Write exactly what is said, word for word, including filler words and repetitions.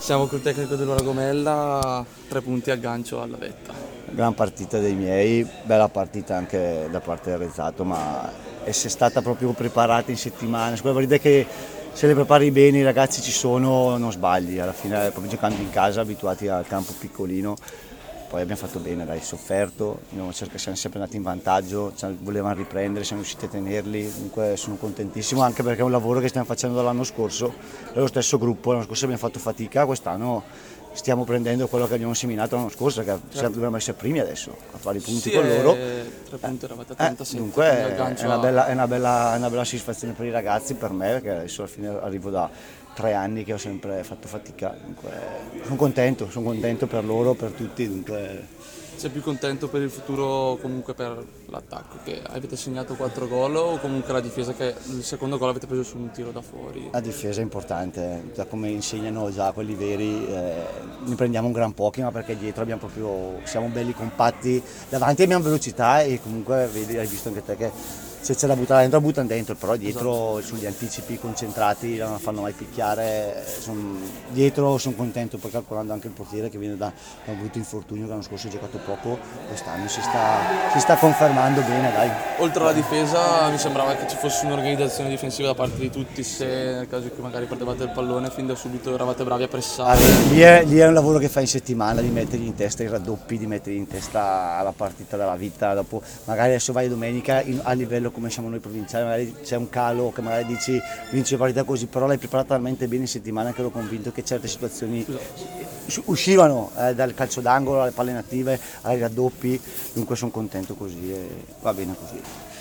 Siamo col tecnico del Gomella, tre punti al gancio alla vetta. Gran partita dei miei, bella partita anche da parte del Rezzato, ma essere stata proprio preparata in settimana, quella partita che se le prepari bene i ragazzi ci sono, non sbagli, alla fine proprio giocando in casa, abituati al campo piccolino, poi abbiamo fatto bene, dai, sofferto, abbiamo cercato, siamo sempre andati in vantaggio, cioè, volevano riprendere, siamo riusciti a tenerli, comunque sono contentissimo anche perché è un lavoro che stiamo facendo dall'anno scorso, è lo stesso gruppo, l'anno scorso abbiamo fatto fatica, quest'anno stiamo prendendo quello che abbiamo seminato l'anno scorso, che certo. Dobbiamo essere primi adesso a fare i punti Sì, con loro. tre punti eravate a Eh, trentasette, dunque quindi al è gancio una, a- bella, è, una bella, è una bella soddisfazione per i ragazzi, per me, perché adesso alla fine arrivo da tre anni che ho sempre fatto fatica, dunque sono contento, sono contento per loro, per tutti, dunque Sei più contento per il futuro, comunque per l'attacco, che avete segnato quattro gol, o comunque la difesa, che il secondo gol avete preso su un tiro da fuori? la difesa è importante, già come insegnano già quelli veri, eh, ne prendiamo un gran pochi, ma perché dietro abbiamo proprio, siamo belli compatti, davanti abbiamo velocità e comunque vedi, hai visto anche te che se c'è da buttare dentro, buttano dentro, però dietro sugli anticipi concentrati, non fanno mai picchiare, son, dietro sono contento, poi calcolando anche il portiere che viene da, da un brutto infortunio, che l'anno scorso ha giocato poco, quest'anno si sta, si sta confermando bene, dai. Oltre alla difesa mi sembrava che ci fosse un'organizzazione difensiva da parte di tutti, se nel caso che magari perdevate il pallone fin da subito eravate bravi a pressare. Allora, lì, è, lì è un lavoro che fai in settimana, di mettergli in testa i raddoppi, di mettergli in testa la partita della vita, dopo magari adesso vai domenica in, a livello come siamo noi provinciali, magari c'è un calo che magari dici vinci la partita così, però l'hai preparata talmente bene in settimana che ero convinto che certe situazioni uscivano eh, dal calcio d'angolo alle palle native, ai raddoppi, dunque sono contento così e va bene così.